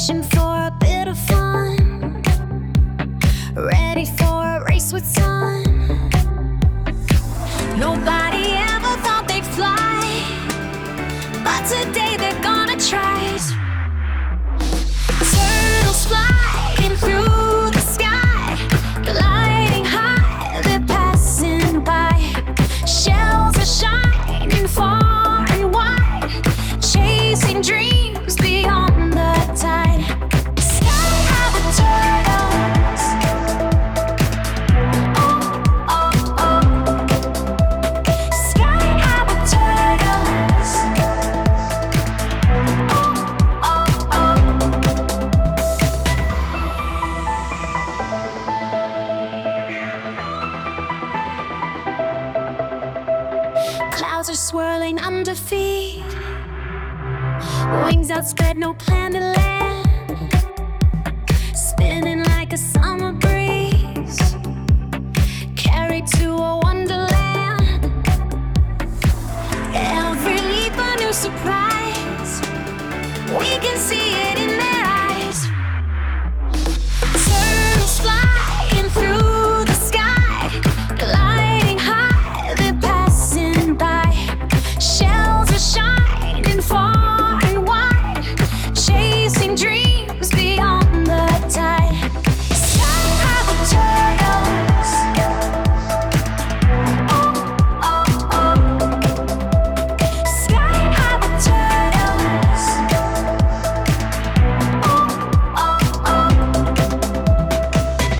Wishing for a bit of fun, ready for a race with sun. Nobody ever thought they'd fly, but today they're gonna try it. Turtles flying through the sky, gliding high, they're passing by. Shells are shining far and wide, chasing dreams beyond the tide. Sky high the turtles. Oh, oh, oh. Sky high the turtles. Oh, oh, oh. Clouds are swirling under feet, wings outspread, no plan to land. Spinning like a summer breeze, carried to a wonderland. Every leap a new surprise, we can see it in